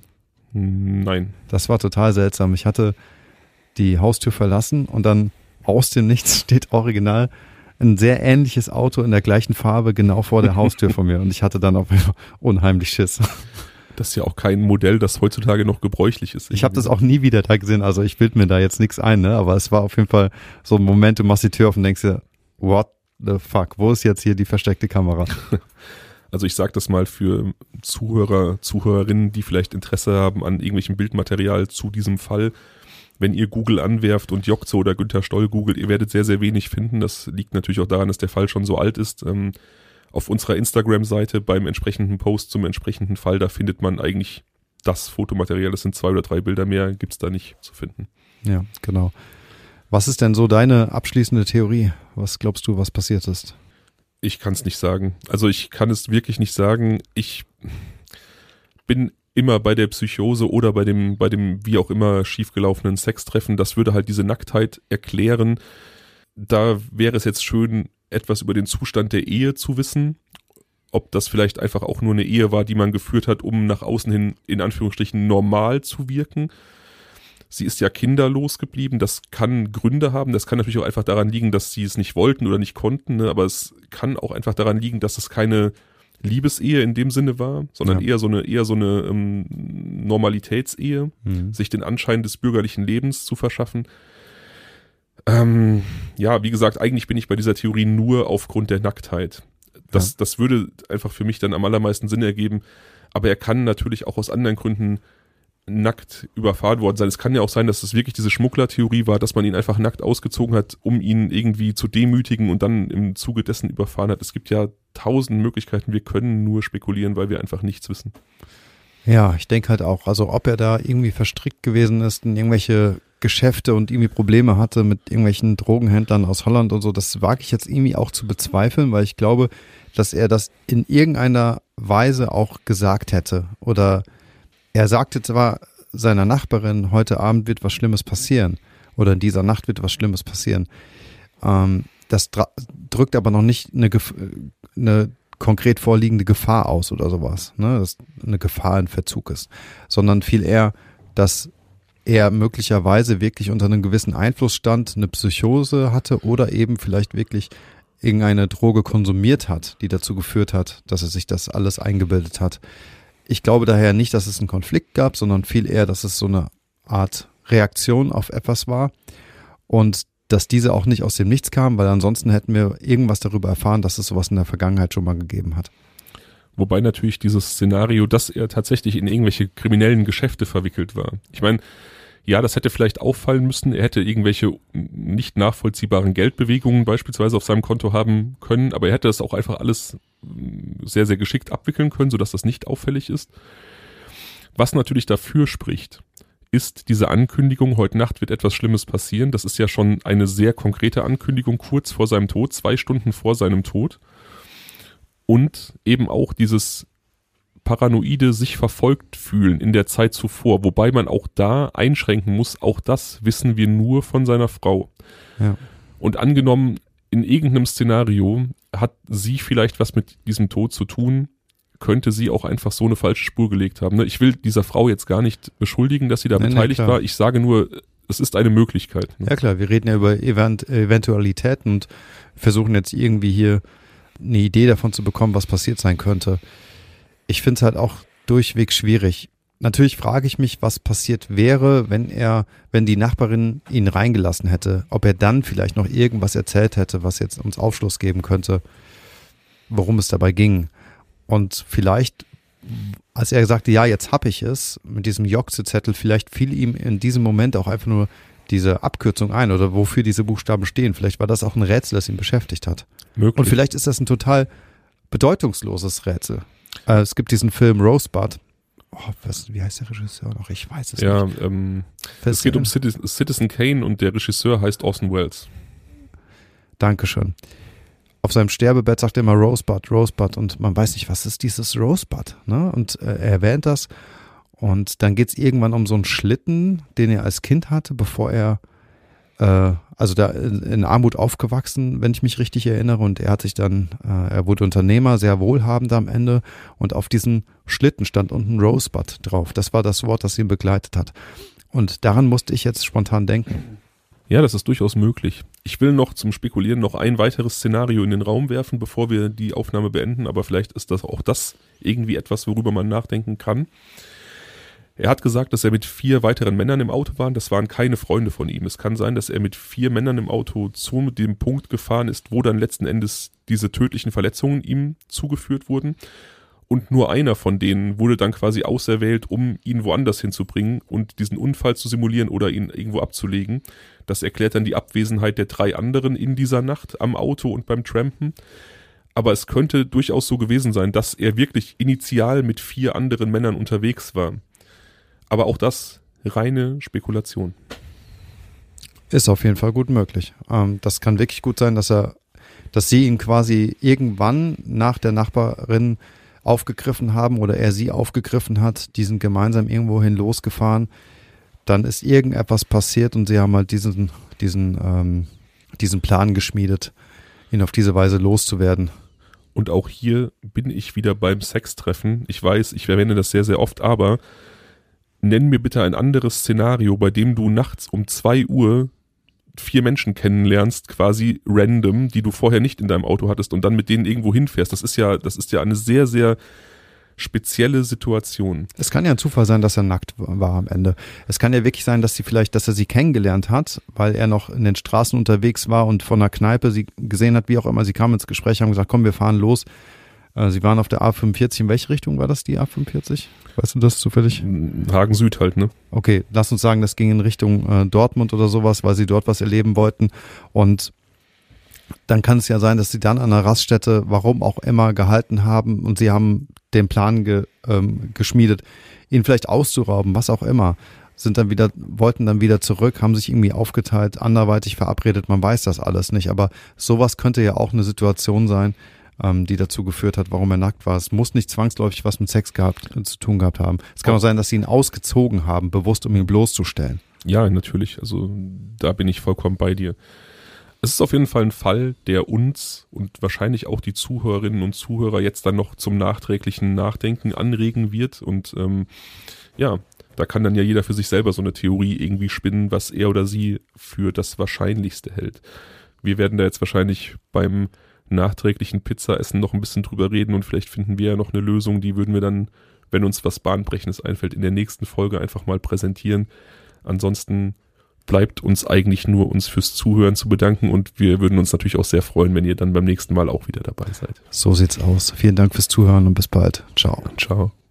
Nein. Das war total seltsam. Ich hatte die Haustür verlassen und dann aus dem Nichts steht original ein sehr ähnliches Auto in der gleichen Farbe genau vor der Haustür von mir und ich hatte dann auf jeden Fall unheimlich Schiss. Das ist ja auch kein Modell, das heutzutage noch gebräuchlich ist. Ich habe das auch nie wieder da gesehen, also ich bilde mir da jetzt nichts ein, ne? Aber es war auf jeden Fall so ein Moment, du machst die Tür auf und denkst dir, what the fuck, wo ist jetzt hier die versteckte Kamera? Also ich sage das mal für Zuhörerinnen, die vielleicht Interesse haben an irgendwelchem Bildmaterial zu diesem Fall. Wenn ihr Google anwerft und Jokze oder Günter Stoll googelt, ihr werdet sehr, sehr wenig finden. Das liegt natürlich auch daran, dass der Fall schon so alt ist. auf unserer Instagram-Seite beim entsprechenden Post zum entsprechenden Fall, da findet man eigentlich das Fotomaterial. Das sind 2 oder 3 Bilder mehr, gibt's da nicht zu finden. Ja, genau. Was ist denn so deine abschließende Theorie? Was glaubst du, was passiert ist? Ich kann es nicht sagen. Also ich kann es wirklich nicht sagen. Ich bin immer bei der Psychose oder bei dem wie auch immer schiefgelaufenen Sextreffen. Das würde halt diese Nacktheit erklären. Da wäre es jetzt schön, etwas über den Zustand der Ehe zu wissen. Ob das vielleicht einfach auch nur eine Ehe war, die man geführt hat, um nach außen hin in Anführungsstrichen normal zu wirken. Sie ist ja kinderlos geblieben, das kann Gründe haben, das kann natürlich auch einfach daran liegen, dass sie es nicht wollten oder nicht konnten, ne? Aber es kann auch einfach daran liegen, dass es keine Liebesehe in dem Sinne war, sondern eher so eine Normalitätsehe, sich den Anschein des bürgerlichen Lebens zu verschaffen. Wie gesagt, eigentlich bin ich bei dieser Theorie nur aufgrund der Nacktheit. Das würde einfach für mich dann am allermeisten Sinn ergeben, aber er kann natürlich auch aus anderen Gründen nackt überfahren worden sein. Es kann ja auch sein, dass es wirklich diese Schmugglertheorie war, dass man ihn einfach nackt ausgezogen hat, um ihn irgendwie zu demütigen und dann im Zuge dessen überfahren hat. Es gibt ja 1000 Möglichkeiten. Wir können nur spekulieren, weil wir einfach nichts wissen. Ja, ich denke halt auch. Also ob er da irgendwie verstrickt gewesen ist in irgendwelche Geschäfte und irgendwie Probleme hatte mit irgendwelchen Drogenhändlern aus Holland und so, das wage ich jetzt irgendwie auch zu bezweifeln, weil ich glaube, dass er das in irgendeiner Weise auch gesagt hätte. Oder er sagte zwar seiner Nachbarin, heute Abend wird was Schlimmes passieren oder in dieser Nacht wird was Schlimmes passieren. Das drückt aber noch nicht eine konkret vorliegende Gefahr aus oder sowas, ne? Dass eine Gefahr in Verzug ist, sondern viel eher, dass er möglicherweise wirklich unter einem gewissen Einfluss stand, eine Psychose hatte oder eben vielleicht wirklich irgendeine Droge konsumiert hat, die dazu geführt hat, dass er sich das alles eingebildet hat. Ich glaube daher nicht, dass es einen Konflikt gab, sondern viel eher, dass es so eine Art Reaktion auf etwas war und dass diese auch nicht aus dem Nichts kam, weil ansonsten hätten wir irgendwas darüber erfahren, dass es sowas in der Vergangenheit schon mal gegeben hat. Wobei natürlich dieses Szenario, dass er tatsächlich in irgendwelche kriminellen Geschäfte verwickelt war. Ich meine, ja, das hätte vielleicht auffallen müssen. Er hätte irgendwelche nicht nachvollziehbaren Geldbewegungen beispielsweise auf seinem Konto haben können, aber er hätte das auch einfach alles sehr, sehr geschickt abwickeln können, sodass das nicht auffällig ist. Was natürlich dafür spricht, ist diese Ankündigung, heute Nacht wird etwas Schlimmes passieren. Das ist ja schon eine sehr konkrete Ankündigung kurz vor seinem Tod, 2 Stunden vor seinem Tod. Und eben auch dieses paranoide sich verfolgt fühlen in der Zeit zuvor, wobei man auch da einschränken muss, auch das wissen wir nur von seiner Frau. Ja. Und angenommen, in irgendeinem Szenario hat sie vielleicht was mit diesem Tod zu tun, könnte sie auch einfach so eine falsche Spur gelegt haben. Ich will dieser Frau jetzt gar nicht beschuldigen, dass sie da beteiligt war. Ich sage nur, es ist eine Möglichkeit. Ja klar, wir reden ja über Eventualitäten und versuchen jetzt irgendwie hier eine Idee davon zu bekommen, was passiert sein könnte. Ich finde es halt auch durchweg schwierig. Natürlich frage ich mich, was passiert wäre, wenn die Nachbarin ihn reingelassen hätte, ob er dann vielleicht noch irgendwas erzählt hätte, was jetzt uns Aufschluss geben könnte, worum es dabei ging. Und vielleicht, als er sagte, ja, jetzt hab ich es, mit diesem Jokse-Zettel, vielleicht fiel ihm in diesem Moment auch einfach nur diese Abkürzung ein oder wofür diese Buchstaben stehen. Vielleicht war das auch ein Rätsel, das ihn beschäftigt hat. Möglich. Und vielleicht ist das ein total bedeutungsloses Rätsel. Es gibt diesen Film Rosebud. Wie heißt der Regisseur noch? Ich weiß es nicht. Ja, es geht um Citizen Kane und der Regisseur heißt Orson Welles. Dankeschön. Auf seinem Sterbebett sagt er immer Rosebud, Rosebud und man weiß nicht, was ist dieses Rosebud, ne? Und er erwähnt das und dann geht es irgendwann um so einen Schlitten, den er als Kind hatte, bevor er also da in Armut aufgewachsen, wenn ich mich richtig erinnere, und er hat sich dann, er wurde Unternehmer, sehr wohlhabend am Ende, und auf diesem Schlitten stand unten Rosebud drauf. Das war das Wort, das ihn begleitet hat. Und daran musste ich jetzt spontan denken. Ja, das ist durchaus möglich. Ich will noch zum Spekulieren noch ein weiteres Szenario in den Raum werfen, bevor wir die Aufnahme beenden, aber vielleicht ist das auch das irgendwie etwas, worüber man nachdenken kann. Er hat gesagt, dass er mit 4 weiteren Männern im Auto war. Das waren keine Freunde von ihm. Es kann sein, dass er mit 4 Männern im Auto zu dem Punkt gefahren ist, wo dann letzten Endes diese tödlichen Verletzungen ihm zugeführt wurden. Und nur einer von denen wurde dann quasi auserwählt, um ihn woanders hinzubringen und diesen Unfall zu simulieren oder ihn irgendwo abzulegen. Das erklärt dann die Abwesenheit der 3 anderen in dieser Nacht am Auto und beim Trampen. aber es könnte durchaus so gewesen sein, dass er wirklich initial mit 4 anderen Männern unterwegs war. Aber auch das reine Spekulation. Ist auf jeden Fall gut möglich. Das kann wirklich gut sein, dass sie ihn quasi irgendwann nach der Nachbarin aufgegriffen haben oder er sie aufgegriffen hat. Die sind gemeinsam irgendwohin losgefahren. Dann ist irgendetwas passiert und sie haben halt diesen Plan geschmiedet, ihn auf diese Weise loszuwerden. Und auch hier bin ich wieder beim Sextreffen. Ich weiß, ich verwende das sehr, sehr oft, aber nenn mir bitte ein anderes Szenario, bei dem du nachts um 2 Uhr 4 Menschen kennenlernst, quasi random, die du vorher nicht in deinem Auto hattest und dann mit denen irgendwo hinfährst. Das ist ja eine sehr, sehr spezielle Situation. Es kann ja ein Zufall sein, dass er nackt war am Ende. Es kann ja wirklich sein, dass er sie kennengelernt hat, weil er noch in den Straßen unterwegs war und von einer Kneipe sie gesehen hat, wie auch immer. Sie kamen ins Gespräch, haben gesagt, komm, wir fahren los. Sie waren auf der A45. In welche Richtung war das, die A45? Weißt du das zufällig? Hagen Süd halt, ne? Okay, lass uns sagen, das ging in Richtung Dortmund oder sowas, weil sie dort was erleben wollten. Und dann kann es ja sein, dass sie dann an einer Raststätte, warum auch immer, gehalten haben und sie haben den Plan geschmiedet, ihn vielleicht auszurauben, was auch immer. Wollten dann wieder zurück, haben sich irgendwie aufgeteilt, anderweitig verabredet, man weiß das alles nicht. Aber sowas könnte ja auch eine Situation sein, die dazu geführt hat, warum er nackt war. Es muss nicht zwangsläufig was mit Sex zu tun gehabt haben. Es kann auch sein, dass sie ihn ausgezogen haben, bewusst, um ihn bloßzustellen. Ja, natürlich. Also da bin ich vollkommen bei dir. Es ist auf jeden Fall ein Fall, der uns und wahrscheinlich auch die Zuhörerinnen und Zuhörer jetzt dann noch zum nachträglichen Nachdenken anregen wird. Und da kann dann ja jeder für sich selber so eine Theorie irgendwie spinnen, was er oder sie für das Wahrscheinlichste hält. Wir werden da jetzt wahrscheinlich beim nachträglichen Pizzaessen noch ein bisschen drüber reden und vielleicht finden wir ja noch eine Lösung, die würden wir dann, wenn uns was Bahnbrechendes einfällt, in der nächsten Folge einfach mal präsentieren. Ansonsten bleibt uns eigentlich nur, uns fürs Zuhören zu bedanken und wir würden uns natürlich auch sehr freuen, wenn ihr dann beim nächsten Mal auch wieder dabei seid. So sieht's aus. Vielen Dank fürs Zuhören und bis bald. Ciao. Ciao.